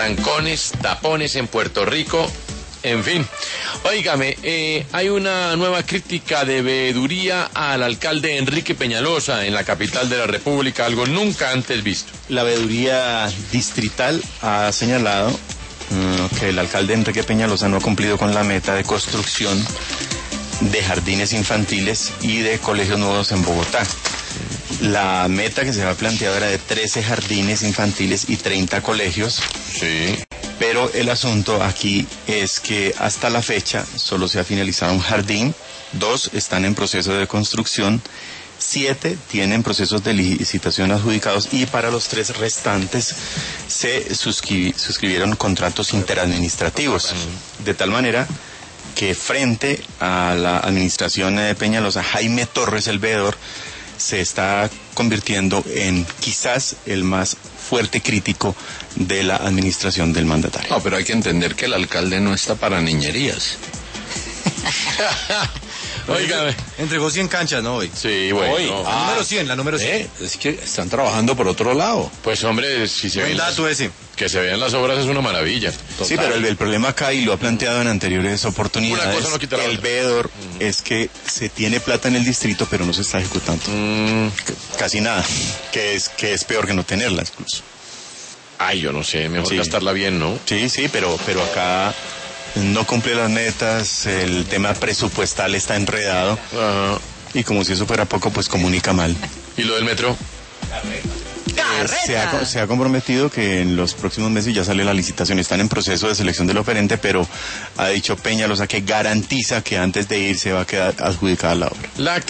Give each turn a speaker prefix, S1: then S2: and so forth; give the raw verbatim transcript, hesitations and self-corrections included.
S1: trancones, tapones en Puerto Rico, en fin. Óigame, eh, hay una nueva crítica de veeduría al alcalde Enrique Peñalosa en la capital de la República, algo nunca antes visto.
S2: La veeduría distrital ha señalado mmm, que el alcalde Enrique Peñalosa no ha cumplido con la meta de construcción de jardines infantiles y de colegios nuevos en Bogotá. La meta que se había planteado era de trece jardines infantiles y treinta colegios.
S1: Sí.
S2: Pero el asunto aquí es que hasta la fecha solo se ha finalizado un jardín, dos están en proceso de construcción, siete tienen procesos de licitación adjudicados y para los tres restantes se suscri- suscribieron contratos interadministrativos. De tal manera que frente a la administración de Peñalosa, Jaime Torres, el veedor, se está convirtiendo en quizás el más fuerte crítico de la administración del mandatario.
S3: No, pero hay que entender que el alcalde no está para niñerías.
S1: Óigame.
S4: Entregó cien canchas, ¿no? Hoy.
S1: Sí, bueno.
S3: Hoy.
S1: No.
S4: La
S3: Ah,
S4: número cien, la número cien.
S3: Eh, es que están trabajando por otro lado.
S1: Pues hombre, si se
S4: Buen
S1: ven
S4: dato ese.
S1: que se vean las obras es una maravilla.
S2: Sí, pero el, el problema acá, y lo ha planteado en anteriores oportunidades,
S1: Una cosa no quita la
S2: el
S1: otra.
S2: veedor uh-huh. es que se tiene plata en el distrito, pero no se está ejecutando.
S1: Mm,
S2: Casi nada, que es que es peor que no tenerla incluso.
S1: ay, yo no sé, mejor
S2: Sí.
S1: gastarla bien, ¿no?
S2: Sí, sí, pero, pero acá no cumple las metas, el tema presupuestal está enredado,
S1: Ajá.
S2: y como si eso fuera poco, pues comunica mal.
S1: ¿Y lo del metro?
S2: Eh, se, ha, se ha comprometido que en los próximos meses ya sale la licitación. Están en proceso de selección del oferente, pero ha dicho Peñalosa que garantiza que antes de ir se va a quedar adjudicada la obra.
S1: La